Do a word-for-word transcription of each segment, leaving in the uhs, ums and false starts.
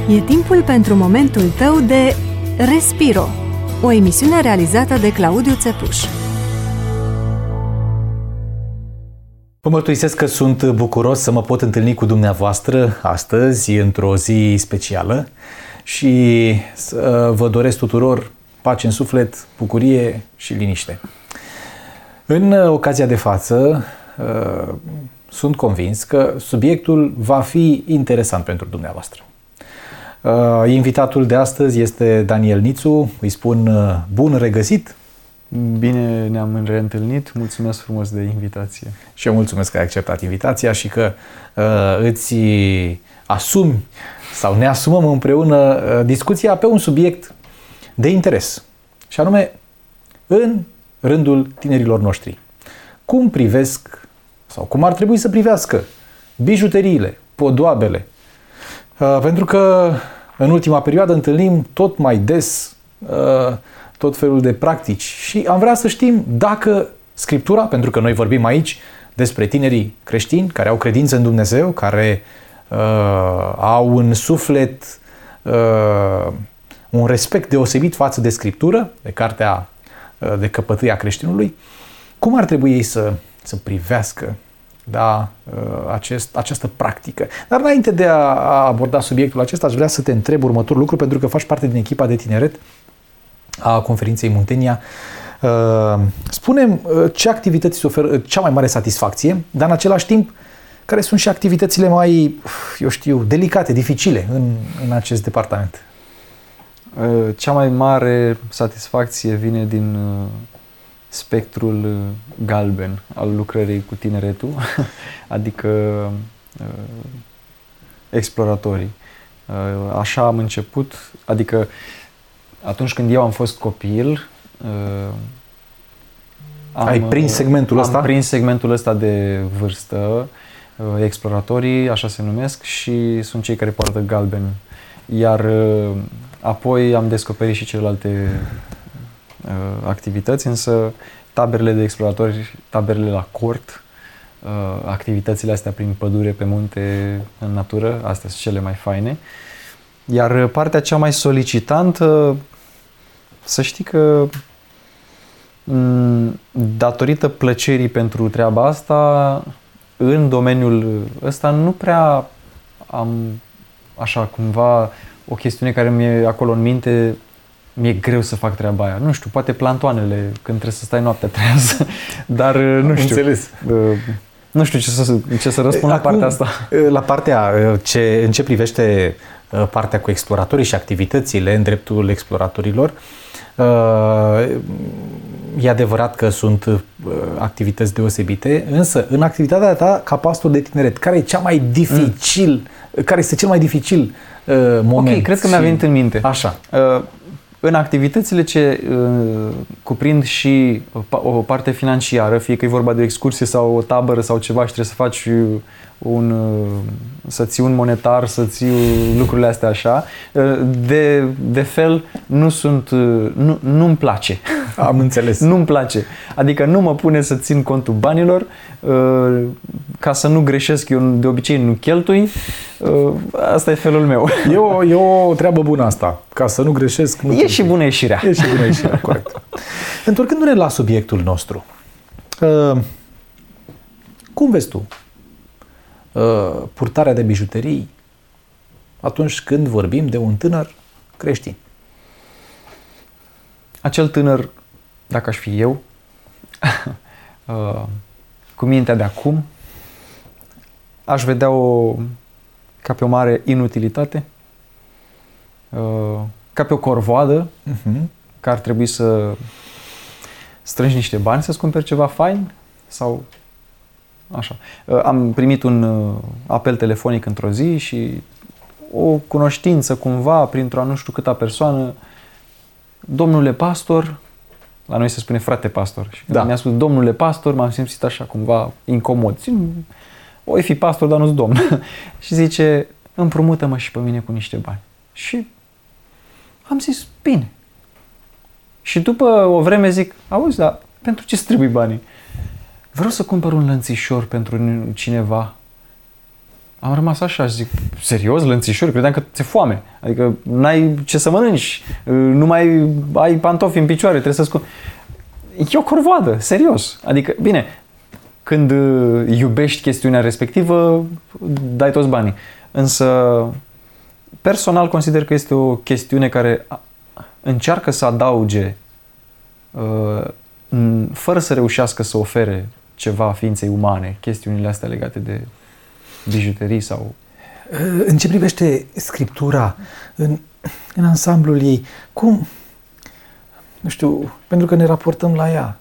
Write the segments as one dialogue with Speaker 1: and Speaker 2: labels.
Speaker 1: E timpul pentru momentul tău de Respiro, o emisiune realizată de Claudiu Țepuș.
Speaker 2: Vă mărturisesc că sunt bucuros să mă pot întâlni cu dumneavoastră astăzi, într-o zi specială, și să vă doresc tuturor pace în suflet, bucurie și liniște. În ocazia de față, sunt convins că subiectul va fi interesant pentru dumneavoastră. Invitatul de astăzi este Daniel Nițu, îi spun bun regăsit.
Speaker 3: Bine ne-am reîntâlnit, mulțumesc frumos de invitație.
Speaker 2: Și eu mulțumesc că ai acceptat invitația și că uh, îți asumi sau ne asumăm împreună uh, discuția pe un subiect de interes. Și anume, în rândul tinerilor noștri. Cum privesc sau cum ar trebui să privească bijuteriile, podoabele? Uh, pentru că în ultima perioadă întâlnim tot mai des uh, tot felul de practici și am vrea să știm dacă Scriptura, pentru că noi vorbim aici despre tinerii creștini care au credință în Dumnezeu, care uh, au în suflet uh, un respect deosebit față de Scriptură, de cartea uh, de căpătâi a creștinului, cum ar trebui ei să, să privească da, uh, acest, această practică. Dar înainte de a, a aborda subiectul acesta, aș vrea să te întreb următorul lucru, pentru că faci parte din echipa de tineret a conferinței Muntenia. Spune-mi ce activități oferă cea mai mare satisfacție, dar în același timp care sunt și activitățile mai, eu știu, delicate, dificile în, în acest departament.
Speaker 3: Cea mai mare satisfacție vine din spectrul galben al lucrării cu tineretul, adică exploratorii. Așa am început, adică atunci când eu am fost copil, am,
Speaker 2: ai prins segmentul
Speaker 3: am
Speaker 2: ăsta?
Speaker 3: Am prins segmentul ăsta de vârstă, exploratorii, așa se numesc, și sunt cei care poartă galben. Iar apoi am descoperit și celelalte activități, însă taberele de exploratori, taberele la cort, activitățile astea prin pădure, pe munte, în natură, astea sunt cele mai faine. Iar partea cea mai solicitantă, să știi că datorită plăcerii pentru treaba asta, în domeniul ăsta nu prea am așa cumva o chestiune care mi-e acolo în minte, mi-e greu să fac treaba aia. Nu știu, poate plantoanele, când trebuie să stai noaptea trează, dar nu știu.
Speaker 2: Înțeles.
Speaker 3: Nu știu ce să, ce să răspund Acum, la partea asta.
Speaker 2: La partea, ce, în ce privește partea cu exploratorii și activitățile în dreptul exploratorilor, e adevărat că sunt activități deosebite, însă în activitatea ta ca pastor de tineret, care e cea mai dificil, mm. care este cel mai dificil moment?
Speaker 3: Ok, cred că mi-a venit în minte.
Speaker 2: Așa.
Speaker 3: În activitățile ce uh, cuprind și o parte financiară, fie că e vorba de o excursie sau o tabără sau ceva și trebuie să faci un, uh, să ții un monetar, să ții lucrurile astea așa, uh, de, de fel nu sunt, uh, nu, nu-mi place.
Speaker 2: Am înțeles.
Speaker 3: Nu-mi place. Adică nu mă pune să țin contul banilor, uh, ca să nu greșesc, eu de obicei nu cheltui. Uh, asta e felul meu.
Speaker 2: E o, e o treabă bună asta. Ca să nu greșesc. Nu
Speaker 3: e și bună ieșirea.
Speaker 2: E și bună ieșirea, corect. Întorcându-ne la subiectul nostru, uh, cum vezi tu uh, purtarea de bijuterii atunci când vorbim de un tânăr creștin?
Speaker 3: Acel tânăr, dacă aș fi eu, uh, cu mintea de acum, aș vedea-o ca pe o mare inutilitate, uh, ca pe o corvoadă, uh-huh. că ar trebui să strângi niște bani să-ți cumperi ceva fain sau așa. Uh, am primit un uh, apel telefonic într-o zi și o cunoștință cumva printr-o nu știu câta persoană: domnule pastor, la noi se spune frate pastor, și da. Mi-a spus domnule pastor, m-am simțit așa cumva incomod. Oi fi pastor, dar nu-s domn. Și zice: împrumută-mă și pe mine cu niște bani. Și am zis: bine. Și după o vreme zic: auzi, dar pentru ce-ți trebuie banii? Vreau să cumpăr un lănțișor pentru cineva. Am rămas așa și zic, serios, lănțișuri? Credeam că ți-e foame. Adică n-ai ce să mănânci, nu mai ai pantofi în picioare, trebuie să scu... E o corvoadă, serios. Adică, bine, când iubești chestiunea respectivă, dai toți banii. Însă, personal consider că este o chestiune care încearcă să adauge, fără să reușească să ofere ceva ființei umane, chestiunile astea legate de bijuterii sau...
Speaker 2: În ce privește Scriptura, în, în ansamblul ei, cum, nu știu, pentru că ne raportăm la ea,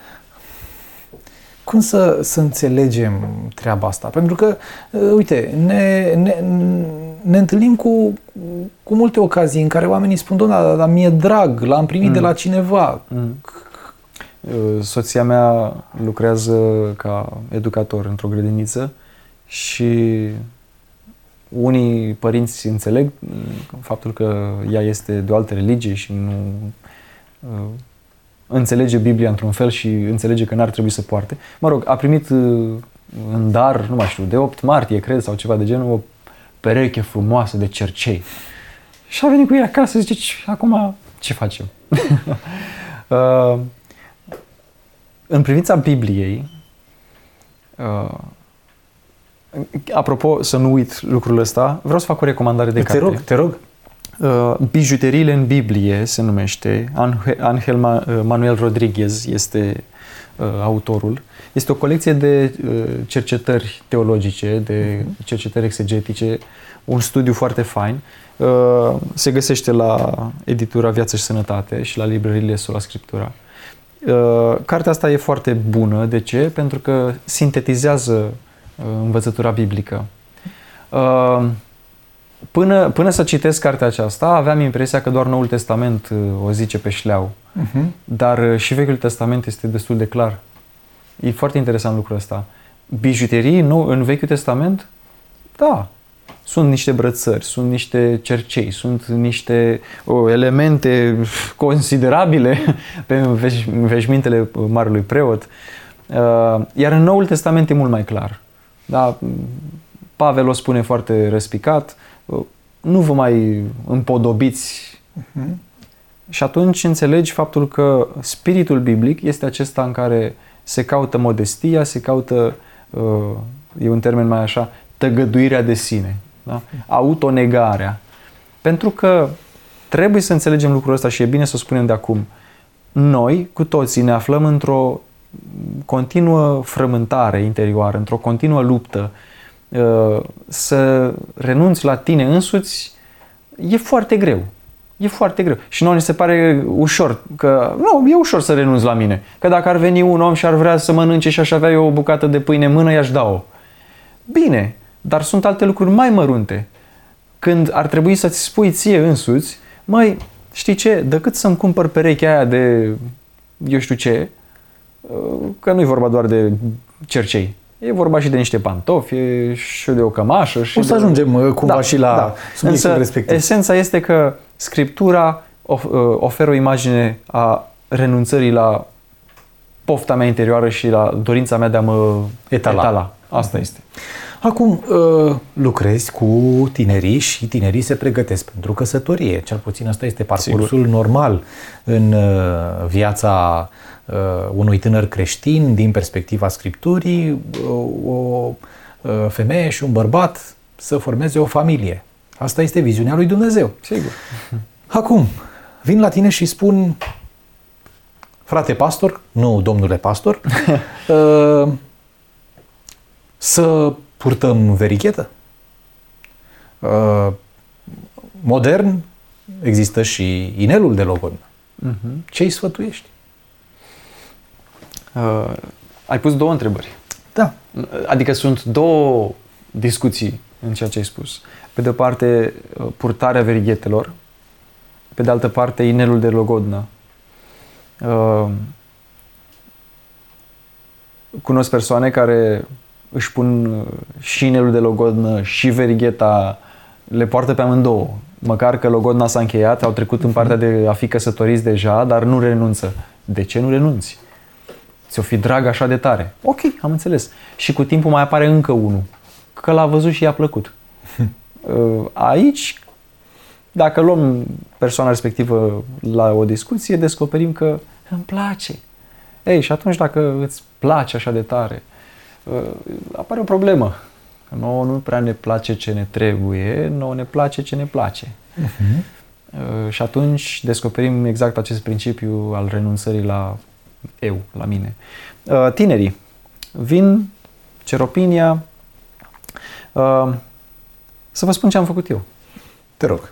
Speaker 2: cum să, să înțelegem treaba asta? Pentru că, uite, ne, ne, ne întâlnim cu, cu multe ocazii în care oamenii spun, doamne, dar mi-e drag, l-am primit mm. de la cineva.
Speaker 3: Mm. Soția mea lucrează ca educator într-o grădiniță și unii părinți înțeleg faptul că ea este de o altă religie și nu uh, înțelege Biblia într-un fel și înțelege că n-ar trebui să poarte. Mă rog, a primit uh, în dar, nu mai știu, de opt martie, cred, sau ceva de genul, o pereche frumoasă de cercei. Și a venit cu ea acasă și zice, acum ce facem? uh, în privința Bibliei, uh, apropo, să nu uit lucrul ăsta, vreau să fac o recomandare de
Speaker 2: te
Speaker 3: carte.
Speaker 2: Te rog, te rog.
Speaker 3: Uh, Bijuteriile în Biblie se numește. Angel Manuel Rodriguez este uh, autorul. Este o colecție de uh, cercetări teologice, de cercetări exegetice, un studiu foarte fain. Uh, se găsește la editura Viață și Sănătate și la librăriile Sola Scriptura. Uh, cartea asta e foarte bună. De ce? Pentru că sintetizează învățătura biblică. Până, până să citesc cartea aceasta, aveam impresia că doar Noul Testament o zice pe șleau. Uh-huh. Dar și Vechiul Testament este destul de clar. E foarte interesant lucrul ăsta. Bijuterii nou, în Vechiul Testament, da, sunt niște brățări, sunt niște cercei, sunt niște o, elemente considerabile pe veș, veșmintele Marelui Preot. Iar în Noul Testament e mult mai clar. Da, Pavel o spune foarte răspicat, nu vă mai împodobiți. Uh-huh. Și atunci înțelegi faptul că spiritul biblic este acesta în care se caută modestia, se caută, e un termen mai așa, tăgăduirea de sine, da? Autonegarea. Pentru că trebuie să înțelegem lucrul ăsta și e bine să o spunem de acum. Noi, cu toții, ne aflăm într-o continuă frământare interioară, într-o continuă luptă. Să renunți la tine însuți e foarte greu. E foarte greu. Și nouă ne se pare ușor, că nu, e ușor să renunț la mine. Că dacă ar veni un om și ar vrea să mănânce și aș avea eu o bucată de pâine în mână, i-aș da-o. Bine, dar sunt alte lucruri mai mărunte. Când ar trebui să-ți spui ție însuți, măi, știi ce, decât să-mi cumpăr perechea aia de eu știu ce, că nu e vorba doar de cercei. E vorba și de niște pantofi, și de o cămașă. Și
Speaker 2: o să
Speaker 3: de...
Speaker 2: ajungem cumva
Speaker 3: da,
Speaker 2: și la
Speaker 3: da.
Speaker 2: subiectul
Speaker 3: Însă,
Speaker 2: respectiv.
Speaker 3: Esența este că Scriptura oferă o imagine a renunțării la pofta mea interioară și la dorința mea de a mă etala. etala. Asta este.
Speaker 2: Acum lucrezi cu tinerii și tinerii se pregătesc pentru căsătorie. Cel puțin asta este parcursul Sigur. normal în viața unui tânăr creștin din perspectiva Scripturii, o femeie și un bărbat să formeze o familie. Asta este viziunea lui Dumnezeu.
Speaker 3: Sigur.
Speaker 2: Acum, vin la tine și spun, frate pastor, nu domnule pastor, să purtăm verichetă. Modern există și inelul de logodnă. Uh-huh. Ce îi sfătuiești?
Speaker 3: Uh, ai pus două întrebări.
Speaker 2: Da.
Speaker 3: Adică sunt două discuții în ceea ce ai spus. Pe de o parte, purtarea verighetelor, pe de altă parte, inelul de logodnă. Uh, cunosc persoane care își pun și inelul de logodnă și verigheta, le poartă pe amândouă. Măcar că logodna s-a încheiat, au trecut în partea de a fi căsătoriți deja, dar nu renunță. De ce nu renunți? Ți-o fi drag așa de tare. Ok, am înțeles. Și cu timpul mai apare încă unul. că l-a văzut și i-a plăcut. Aici, dacă luăm persoana respectivă la o discuție, descoperim că îmi place. Ei, și atunci dacă îți place așa de tare, apare o problemă. Că nouă nu prea ne place ce ne trebuie, nouă ne place ce ne place. Uh-huh. Și atunci descoperim exact acest principiu al renunțării la eu, la mine. Tinerii vin, cer opinia. Să vă spun ce am făcut eu.
Speaker 2: Te rog.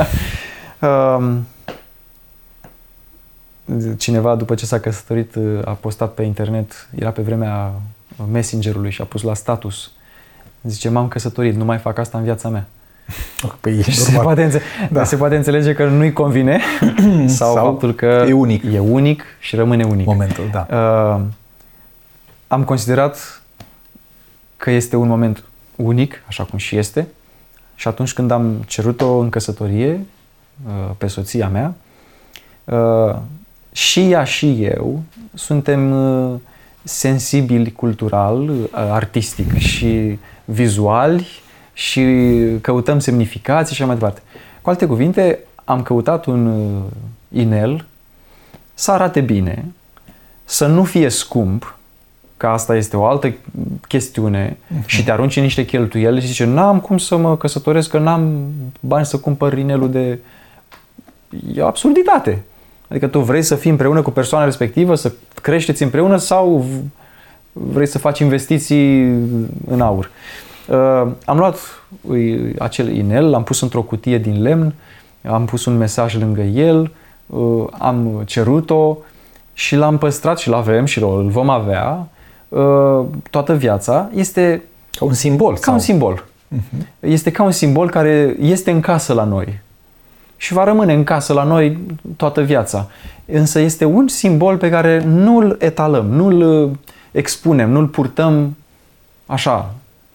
Speaker 3: Cineva, după ce s-a căsătorit, a postat pe internet, era pe vremea Messengerului și a pus la status. Zice, m-am căsătorit, nu mai fac asta în viața mea.
Speaker 2: Păi,
Speaker 3: se, poate înțe- da. se poate înțelege că nu-i convine sau, sau faptul că
Speaker 2: e unic.
Speaker 3: e unic și rămâne unic.
Speaker 2: Momentul, da.
Speaker 3: Uh, am considerat că este un moment unic, așa cum și este, și atunci când am cerut-o în căsătorie uh, pe soția mea, uh, și ea și eu suntem uh, sensibili cultural, uh, artistic și vizuali și căutăm semnificații și așa mai departe. Cu alte cuvinte, am căutat un uh, inel să arate bine, să nu fie scump, că asta este o altă chestiune, uh-huh. și te arunci în niște cheltuieli și zice, n-am cum să mă căsătoresc, că n-am bani să cumpăr inelul de... E o absurditate. Adică tu vrei să fii împreună cu persoana respectivă, să creșteți împreună sau vrei să faci investiții în aur. Uh, am luat uh, acel inel, l-am pus într-o cutie din lemn, am pus un mesaj lângă el, uh, am cerut-o și l-am păstrat și l-avem și îl vom avea uh, toată viața. Este
Speaker 2: ca un simbol.
Speaker 3: Ca
Speaker 2: sau?
Speaker 3: un simbol. Uh-huh. Este ca un simbol care este în casă la noi și va rămâne în casă la noi toată viața. Însă este un simbol pe care nu-l etalăm, nu-l expunem, nu-l purtăm așa,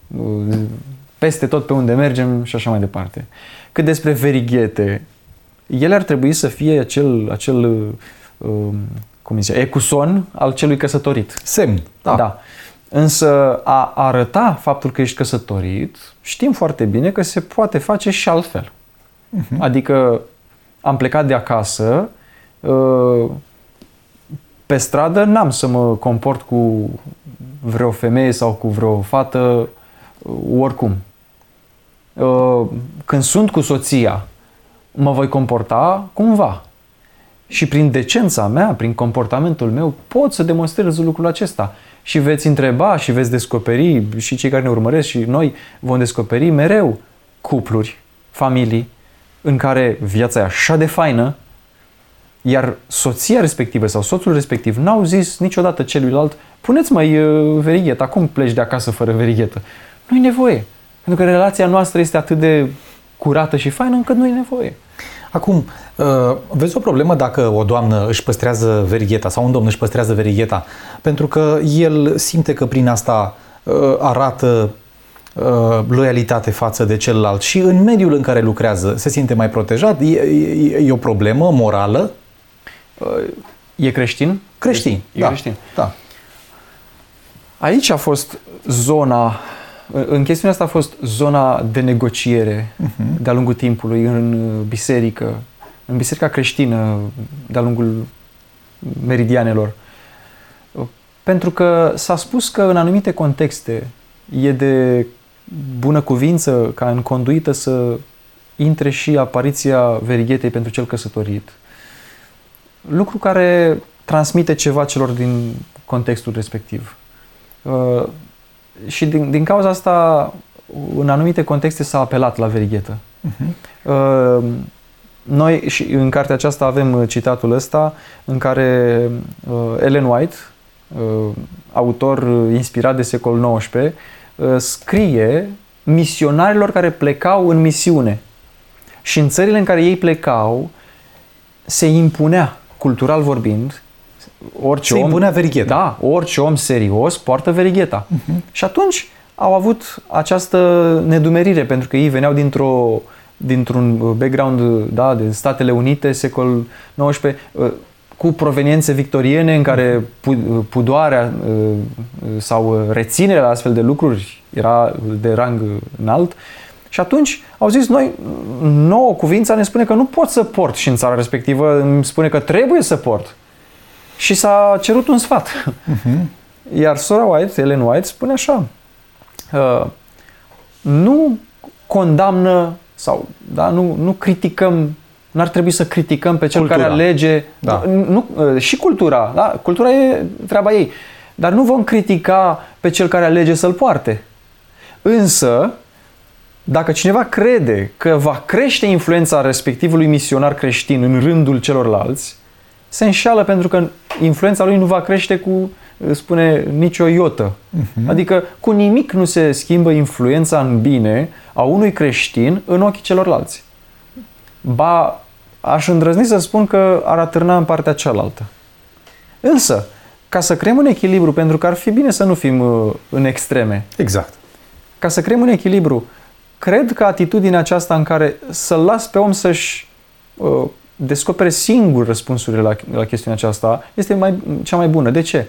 Speaker 3: peste tot pe unde mergem și așa mai departe. Cât despre verighete, ele ar trebui să fie acel, acel cum zice, ecuson al celui căsătorit.
Speaker 2: Semn. Da.
Speaker 3: Da. Însă a arăta faptul că ești căsătorit, știm foarte bine că se poate face și altfel. Uh-huh. Adică am plecat de acasă, pe stradă n-am să mă comport cu vreo femeie sau cu vreo fată oricum. Când sunt cu soția, mă voi comporta cumva. Și prin decența mea, prin comportamentul meu, pot să demonstrez lucrul acesta. Și veți întreba și veți descoperi, și cei care ne urmăresc și noi vom descoperi mereu cupluri, familii, în care viața e așa de faină, iar soția respectivă sau soțul respectiv n-au zis niciodată celuilalt, puneți mai verighetă, cum pleci de acasă fără verighetă? Nu-i nevoie. Pentru că relația noastră este atât de curată și faină încât nu-i nevoie.
Speaker 2: Acum, vezi o problemă dacă o doamnă își păstrează verigheta sau un domn își păstrează verigheta, pentru că el simte că prin asta arată loialitate față de celălalt și în mediul în care lucrează se simte mai protejat? E, e, e o problemă morală?
Speaker 3: E creștin?
Speaker 2: Creștin,
Speaker 3: e
Speaker 2: da.
Speaker 3: creștin.
Speaker 2: Da.
Speaker 3: Aici a fost zona, în chestiunea asta a fost zona de negociere uh-huh. de-a lungul timpului în biserică, în biserica creștină de-a lungul meridianelor. Pentru că s-a spus că în anumite contexte e de bună cuvință ca în conduită să intre și apariția verighetei pentru cel căsătorit. Lucru care transmite ceva celor din contextul respectiv. Uh, și din, din cauza asta, în anumite contexte s-a apelat la verighetă. Uh-huh. Uh, noi, și în cartea aceasta avem citatul ăsta, în care uh, Ellen White, uh, autor inspirat de secolul nouăsprezece, uh, scrie misionarilor care plecau în misiune. Și în țările în care ei plecau, se impunea, cultural vorbind, orice
Speaker 2: se
Speaker 3: om,
Speaker 2: impunea verigheta.
Speaker 3: Da, orice om serios poartă verigheta. Uh-huh. Și atunci au avut această nedumerire, pentru că ei veneau dintr-o, dintr-un background, da, de Statele Unite, secolul nouăsprezece, cu proveniențe victoriene în care pudoarea sau reținerea la astfel de lucruri era de rang înalt. Și atunci au zis, noi, nouă cuvința ne spune că nu pot să port și în țara respectivă îmi spune că trebuie să port. Și s-a cerut un sfat. Uh-huh. Iar sora White, Ellen White, spune așa, uh, nu condamnă sau da, nu, nu criticăm, n-ar trebui să criticăm pe cel cultura. Care alege, da. nu, uh, și cultura, da? Cultura e treaba ei, dar nu vom critica pe cel care alege să-l poarte. Însă, dacă cineva crede că va crește influența respectivului misionar creștin în rândul celorlalți, se înșeală pentru că influența lui nu va crește cu, spune, nicio iotă. Uh-huh. Adică cu nimic nu se schimbă influența în bine a unui creștin în ochii celorlalți. Ba, aș îndrăzni să spun că ar atârna în partea cealaltă. Însă, ca să creăm un echilibru, pentru că ar fi bine să nu fim în extreme.
Speaker 2: Exact.
Speaker 3: Ca să creăm un echilibru, cred că atitudinea aceasta în care să-l las pe om să-și uh, descopere singur răspunsurile la, la chestiunea aceasta este mai, cea mai bună. De ce?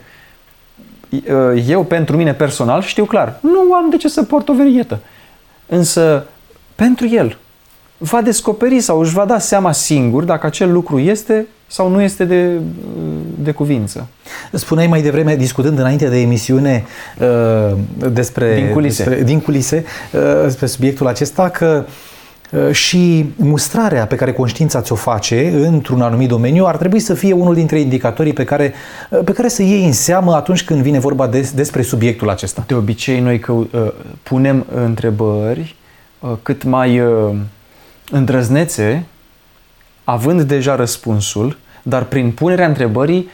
Speaker 3: Uh, eu, pentru mine personal, știu clar, nu am de ce să port o verighetă. Însă, pentru el, va descoperi sau își va da seama singur dacă acel lucru este sau nu este de, de cuvință.
Speaker 2: Spuneai mai devreme, discutând înainte de emisiune uh, despre,
Speaker 3: din culise,
Speaker 2: despre, din culise uh, despre subiectul acesta, că uh, și mustrarea pe care conștiința ți-o face într-un anumit domeniu ar trebui să fie unul dintre indicatorii pe care, uh, pe care să iei în seamă atunci când vine vorba de, despre subiectul acesta.
Speaker 3: De obicei noi că, uh, punem întrebări uh, cât mai uh, îndrăznețe, având deja răspunsul, dar prin punerea întrebării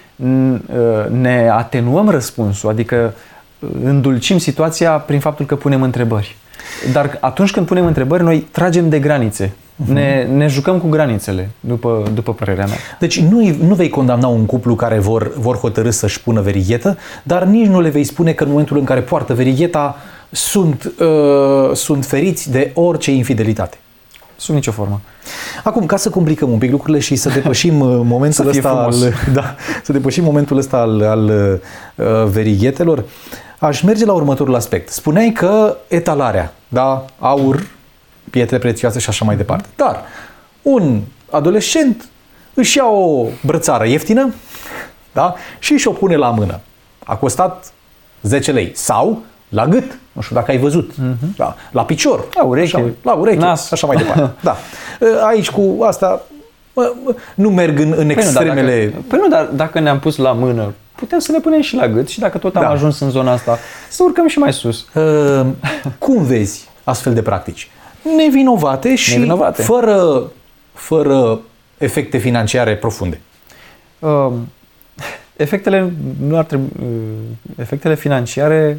Speaker 3: ne atenuăm răspunsul, adică îndulcim situația prin faptul că punem întrebări. Dar atunci când punem întrebări, noi tragem de granițe. Uh-huh. Ne, ne jucăm cu granițele, după, după părerea mea.
Speaker 2: Deci nu, nu vei condamna un cuplu care vor, vor hotărî să-și pună verighetă, dar nici nu le vei spune că în momentul în care poartă verigheta sunt, uh, sunt feriți de orice infidelitate.
Speaker 3: Sub nicio formă.
Speaker 2: Acum, ca să complicăm un pic lucrurile și să depășim momentul ăsta al, da, să depășim momentul ăsta al, al uh, verighetelor, aș merge la următorul aspect. Spuneai că etalarea, da, aur, pietre prețioase și așa mai departe. Dar un adolescent își ia o brățară ieftină, da, și și-o pune la mână. A costat zece lei. Sau la gât, nu știu dacă ai văzut, uh-huh. da, la picior,
Speaker 3: la ureche,
Speaker 2: așa, la ureche,
Speaker 3: nas,
Speaker 2: așa mai departe. Da. Aici cu asta nu merg în, în extremele.
Speaker 3: Păi nu, dacă, păi nu, dar dacă ne-am pus la mână, putem să ne punem și la gât și dacă tot am da. ajuns în zona asta, să urcăm și mai sus.
Speaker 2: Uh, cum vezi astfel de practici? Nevinovate și
Speaker 3: Nevinovate.
Speaker 2: Fără, fără efecte financiare profunde.
Speaker 3: Uh, efectele nu ar trebui, uh, efectele financiare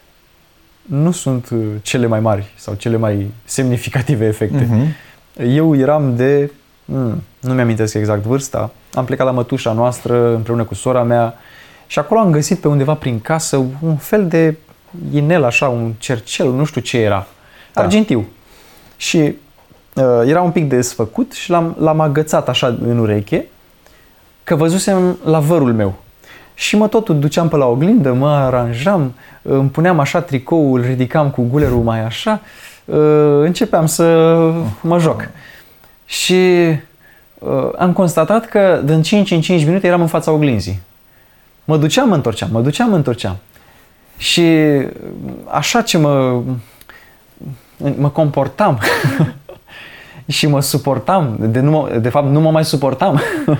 Speaker 3: nu sunt cele mai mari sau cele mai semnificative efecte. Uh-huh. Eu eram de, nu mi-amintesc exact vârsta, am plecat la mătușa noastră împreună cu sora mea și acolo am găsit pe undeva prin casă un fel de inel, așa, un cercel, nu știu ce era, da. argintiu. Și uh, era un pic desfăcut și l-am, l-am agățat așa în ureche, că văzusem la vărul meu. Și mă tot duceam pe la oglindă, mă aranjam, îmi puneam așa tricoul, îl ridicam cu gulerul mai așa, începeam să mă joc. Și am constatat că din cinci în cinci minute eram în fața oglinzii. Mă duceam, mă întorceam, mă duceam, mă întorceam. Și așa ce mă, mă comportam și mă suportam, de, nu mă, de fapt nu mă mai suportam.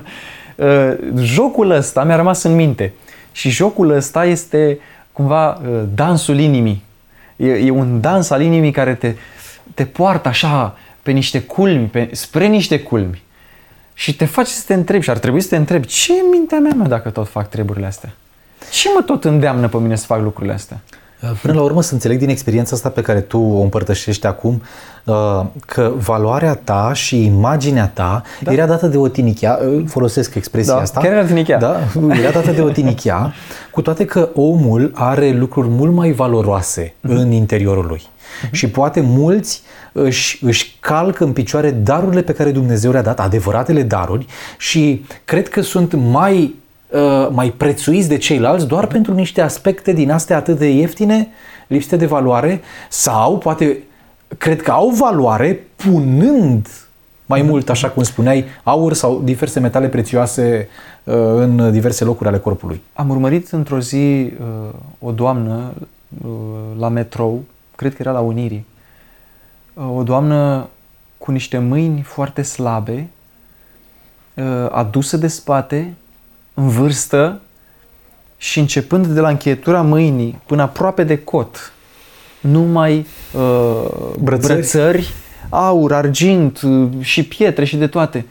Speaker 3: Jocul ăsta mi-a rămas în minte și jocul ăsta este cumva dansul inimii. E, e un dans al inimii care te, te poartă așa pe niște culmi, pe, spre niște culmi și te face să te întrebi și ar trebui să te întrebi ce e în mintea mea, mă, dacă tot fac treburile astea? Ce mă tot îndeamnă pe mine să fac lucrurile astea?
Speaker 2: Până la urmă să înțeleg din experiența asta pe care tu o împărtășești acum că valoarea ta și imaginea ta da. era dată de o tinichea, folosesc expresia
Speaker 3: da,
Speaker 2: asta.
Speaker 3: Chiar era tinichea.
Speaker 2: Da, era dată de o tinichea, cu toate că omul are lucruri mult mai valoroase uh-huh. în interiorul lui. Uh-huh. Și poate mulți își, își calcă în picioare darurile pe care Dumnezeu le-a dat, adevăratele daruri, și cred că sunt mai, uh, mai prețuiți de ceilalți doar pentru niște aspecte din astea atât de ieftine, lipsite de valoare, sau poate cred că au valoare punând mai mult, așa cum spuneai, aur sau diverse metale prețioase uh, în diverse locuri ale corpului.
Speaker 3: Am urmărit într-o zi uh, o doamnă uh, la metrou, cred că era la Unirii, uh, o doamnă cu niște mâini foarte slabe, uh, adusă de spate, în vârstă, și începând de la încheietura mâinii până aproape de cot, numai uh,
Speaker 2: brățări.
Speaker 3: brățări, aur, argint și pietre și de toate.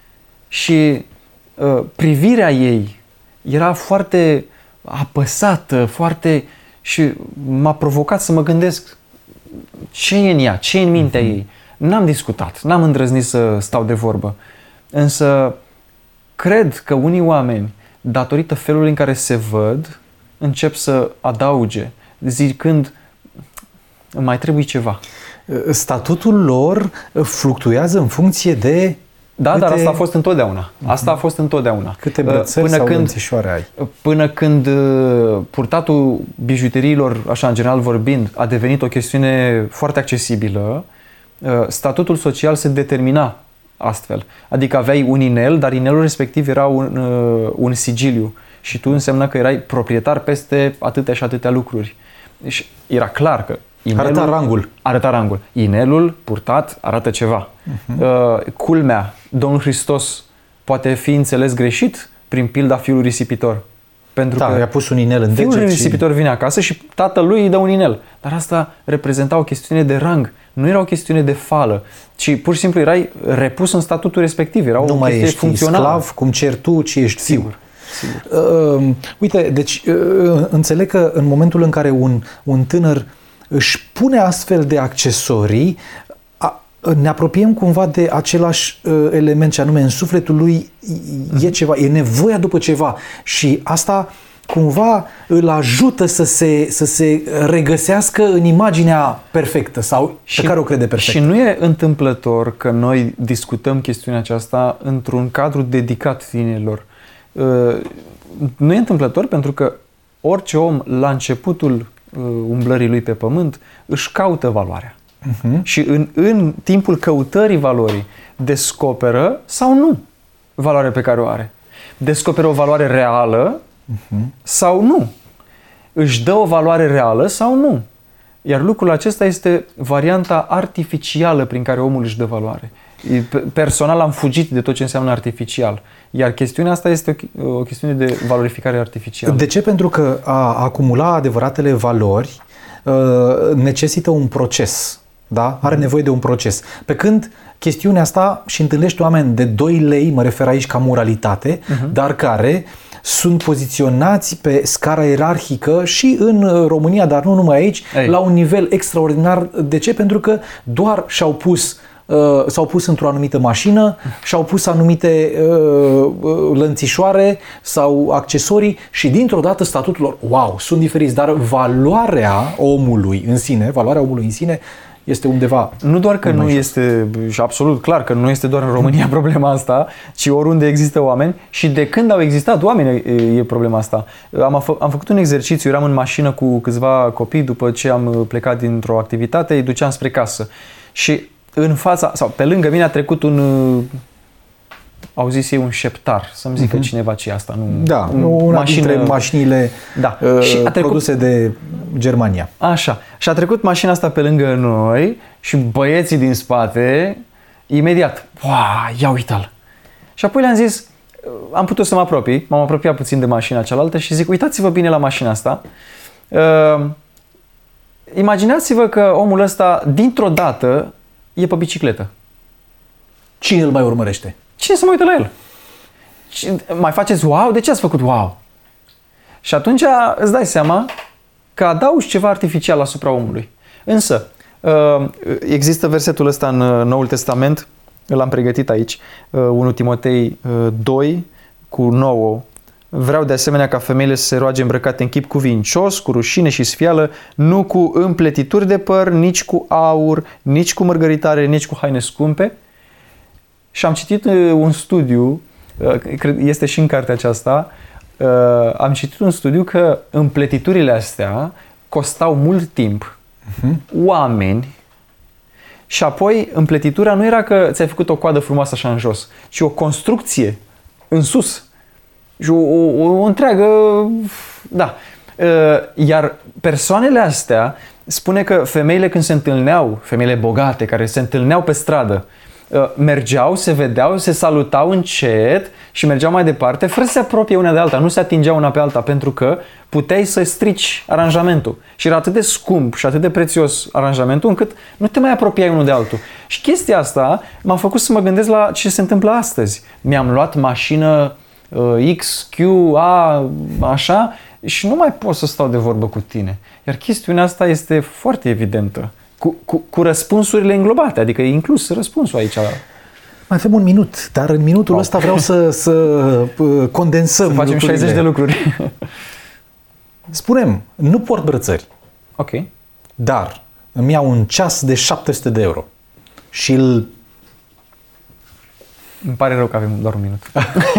Speaker 3: Și uh, privirea ei era foarte apăsată, foarte... și m-a provocat să mă gândesc ce e în ea, ce e în mintea ei. N-am discutat, n-am îndrăznit să stau de vorbă. Însă cred că unii oameni, datorită felului în care se văd, încep să adauge, zicând mai trebuie ceva.
Speaker 2: Statutul lor fluctuează în funcție de...
Speaker 3: Da,
Speaker 2: câte...
Speaker 3: dar asta a fost întotdeauna. Asta a fost întotdeauna.
Speaker 2: Câte brățări
Speaker 3: până
Speaker 2: sau
Speaker 3: când,
Speaker 2: lănțișoare ai.
Speaker 3: Până când purtatul bijuteriilor, așa în general vorbind, a devenit o chestiune foarte accesibilă, statutul social se determina astfel. Adică aveai un inel, dar inelul respectiv era un, un sigiliu și tu însemna că erai proprietar peste atâtea și atâtea lucruri. Deci era clar că inelul
Speaker 2: arăta rangul.
Speaker 3: Arăta rangul. Inelul purtat arată ceva. Uh-huh. Uh, culmea, Domnul Hristos poate fi înțeles greșit prin pilda fiului risipitor. Pentru
Speaker 2: da,
Speaker 3: că
Speaker 2: i-a pus un inel în deget.
Speaker 3: Fiul risipitor
Speaker 2: și...
Speaker 3: vine acasă și tatălui îi dă un inel. Dar asta reprezenta o chestiune de rang. Nu era o chestiune de fală, ci pur și simplu erai repus în statutul respectiv. Era o
Speaker 2: nu
Speaker 3: chestie
Speaker 2: mai ești
Speaker 3: funcțională.
Speaker 2: sclav, cum ceri tu, ci ești
Speaker 3: Sigur.
Speaker 2: fiu.
Speaker 3: Sigur.
Speaker 2: Uh, uite, deci uh, înțeleg că în momentul în care un, un tânăr își pune astfel de accesorii, a, ne apropiem cumva de același uh, element, ce anume în sufletul lui e ceva, e nevoia după ceva și asta cumva îl ajută să se, să se regăsească în imaginea perfectă sau
Speaker 3: și,
Speaker 2: pe care o crede perfectă.
Speaker 3: Și nu e întâmplător că noi discutăm chestiunea aceasta într-un cadru dedicat tinerilor. Nu e întâmplător pentru că orice om la începutul umblării lui pe pământ își caută valoarea. Uh-huh. Și în, în timpul căutării valorii descoperă sau nu valoarea pe care o are. Descoperă o valoare reală uh-huh. sau nu. Își dă o valoare reală sau nu. Iar lucrul acesta este varianta artificială prin care omul își dă valoare. Personal am fugit de tot ce înseamnă artificial. Iar chestiunea asta este o, o chestiune de valorificare artificială.
Speaker 2: De ce? Pentru că a acumula adevăratele valori uh, necesită un proces. Da? Are nevoie de un proces. Pe când chestiunea asta și întâlnești oameni de doi lei, mă refer aici ca moralitate, uh-huh. dar care sunt poziționați pe scara ierarhică și în România, dar nu numai aici, Ei. la un nivel extraordinar. De ce? Pentru că doar și-au pus Uh, s-au pus într-o anumită mașină, și-au pus anumite uh, lănțișoare sau accesorii și dintr-o dată statutul lor, wow, sunt diferiți, dar valoarea omului în sine, valoarea omului în sine este undeva.
Speaker 3: Nu doar că nu este, și absolut clar că nu este doar în România problema asta, ci oriunde există oameni și de când au existat oameni e problema asta. Am, am făcut un exercițiu, eram în mașină cu câțiva copii după ce am plecat dintr-o activitate, îi duceam spre casă și în fața, sau pe lângă mine a trecut un, au zis ei, un șeptar, să-mi zică uh-huh. cineva ce e asta. Nu,
Speaker 2: da, un, una mașină, dintre mașinile da. uh, și a trecut, produse de Germania.
Speaker 3: Așa. Și a trecut mașina asta pe lângă noi și băieții din spate, imediat, wow, ia uita-l. Și apoi le-am zis, am putut să mă apropii, m-am apropiat puțin de mașina cealaltă și zic, uitați-vă bine la mașina asta. Uh, imaginați-vă că omul ăsta, dintr-o dată, e pe bicicletă.
Speaker 2: Cine îl mai urmărește?
Speaker 3: Cine să mă uită la el? Mai faceți wow? De ce ați făcut wow? Și atunci îți dai seama că adaugi ceva artificial asupra omului. Însă, există versetul ăsta în Noul Testament, l-am pregătit aici, unu Timotei doi cu nouă, Vreau de asemenea ca femeile să se roage îmbrăcate în chip cuvincios, cu rușine și sfială, nu cu împletituri de păr, nici cu aur, nici cu mărgăritare, nici cu haine scumpe. Și am citit un studiu, cred este și în cartea aceasta, am citit un studiu că împletiturile astea costau mult timp, uh-huh. oameni, și apoi împletitura nu era că ți-ai făcut o coadă frumoasă așa în jos, ci o construcție în sus. Și o, o, o întreagă, da. Iar persoanele astea, spune că femeile când se întâlneau, femeile bogate care se întâlneau pe stradă, mergeau, se vedeau, se salutau încet și mergeau mai departe, fără să se apropie una de alta, nu se atingeau una pe alta, pentru că puteai să strici aranjamentul. Și era atât de scump și atât de prețios aranjamentul, încât nu te mai apropiai unul de altul. Și chestia asta m-a făcut să mă gândesc la ce se întâmplă astăzi. Mi-am luat mașină uh, X, Q, A, așa, și nu mai pot să stau de vorbă cu tine. Iar chestiunea asta este foarte evidentă. Cu, cu, cu răspunsurile înglobate, adică e inclus răspunsul aici.
Speaker 2: Mai avem un minut, dar în minutul wow. ăsta vreau să, să condensăm
Speaker 3: să facem lucrurile. șaizeci de lucruri.
Speaker 2: Spunem, nu port brățări.
Speaker 3: Ok.
Speaker 2: Dar îmi iau un ceas de șapte sute de euro și îl...
Speaker 3: Îmi pare rău că avem doar un minut.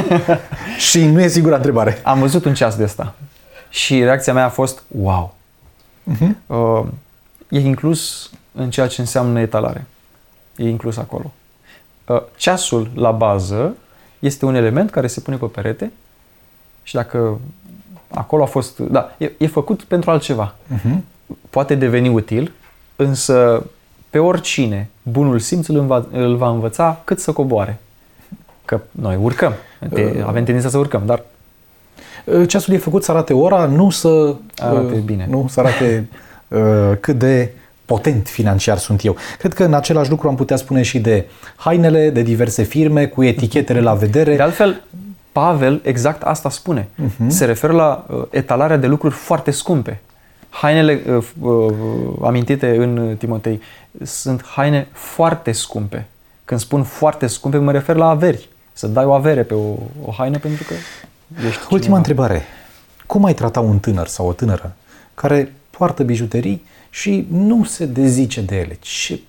Speaker 2: Și nu e sigura întrebare.
Speaker 3: Am văzut un ceas de ăsta și reacția mea a fost wow. Uh-huh. Uh, e inclus în ceea ce înseamnă etalare. E inclus acolo. Uh, ceasul la bază este un element care se pune pe perete și dacă acolo a fost... Da, e, e făcut pentru altceva. Uh-huh. Poate deveni util, însă pe oricine bunul simț îl, înva, îl va învăța cât să coboare. Că noi urcăm. Te, avem tendința să urcăm, dar...
Speaker 2: Ceasul e făcut să arate ora, nu să...
Speaker 3: Arate bine.
Speaker 2: Nu, să arate uh, cât de potent financiar sunt eu. Cred că în același lucru am putea spune și de hainele de diverse firme, cu etichetele la vedere.
Speaker 3: De altfel, Pavel exact asta spune. Uh-huh. Se referă la uh, etalarea de lucruri foarte scumpe. Hainele uh, uh, amintite în Timotei sunt haine foarte scumpe. Când spun foarte scumpe, mă refer la averi. Să dai o avere pe o, o haină pentru că ești
Speaker 2: Ultima
Speaker 3: cineva.
Speaker 2: întrebare. Cum ai trata un tânăr sau o tânără care poartă bijuterii și nu se dezice de ele? Ce...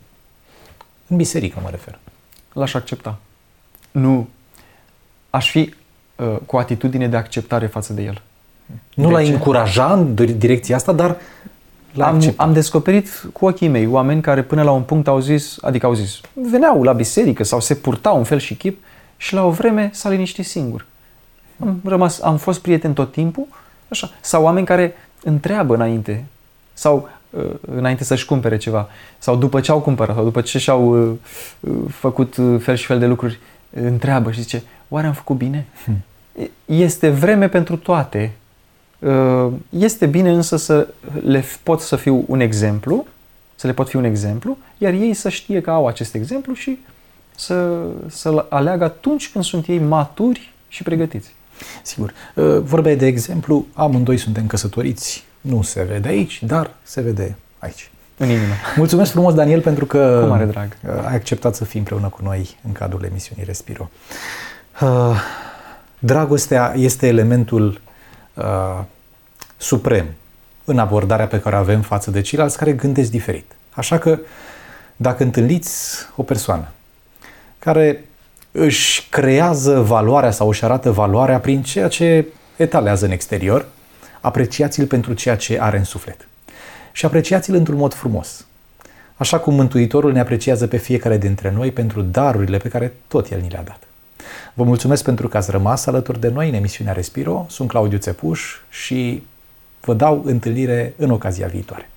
Speaker 2: În biserică mă refer.
Speaker 3: L-aș accepta. Nu. Aș fi uh, cu atitudine de acceptare față de el.
Speaker 2: Nu de l-ai ce? încuraja în direcția asta, dar
Speaker 3: am, am descoperit cu ochii mei oameni care până la un punct au zis, adică au zis, veneau la biserică sau se purtau în fel și chip și la o vreme s-a liniștit singur. Am rămas, am fost prieten tot timpul, așa. Sau oameni care întreabă înainte sau uh, înainte să-și cumpere ceva sau după ce au cumpărat sau după ce și-au uh, uh, făcut uh, fel și fel de lucruri, uh, întreabă și zice, oare am făcut bine? Hmm. Este vreme pentru toate. Este bine însă să le pot să fiu un exemplu, să le pot fi un exemplu, iar ei să știe că au acest exemplu și să, să aleagă atunci când sunt ei maturi și pregătiți.
Speaker 2: Sigur. Vorbeai de exemplu, amândoi suntem căsătoriți, nu se vede aici, dar se vede aici.
Speaker 3: În inimă.
Speaker 2: Mulțumesc frumos, Daniel, pentru că
Speaker 3: cu mare drag.
Speaker 2: ai acceptat să fii împreună cu noi în cadrul emisiunii Respiro. Dragostea este elementul Uh, suprem în abordarea pe care o avem față de ceilalți care gândesc diferit. Așa că dacă întâlniți o persoană care își creează valoarea sau își arată valoarea prin ceea ce etalează în exterior, apreciați-l pentru ceea ce are în suflet. Și apreciați-l într-un mod frumos. Așa cum Mântuitorul ne apreciază pe fiecare dintre noi pentru darurile pe care tot El ni le-a dat. Vă mulțumesc pentru că ați rămas alături de noi în emisiunea Respiro. Sunt Claudiu Țepuș și vă dau întâlnire în ocazia viitoare.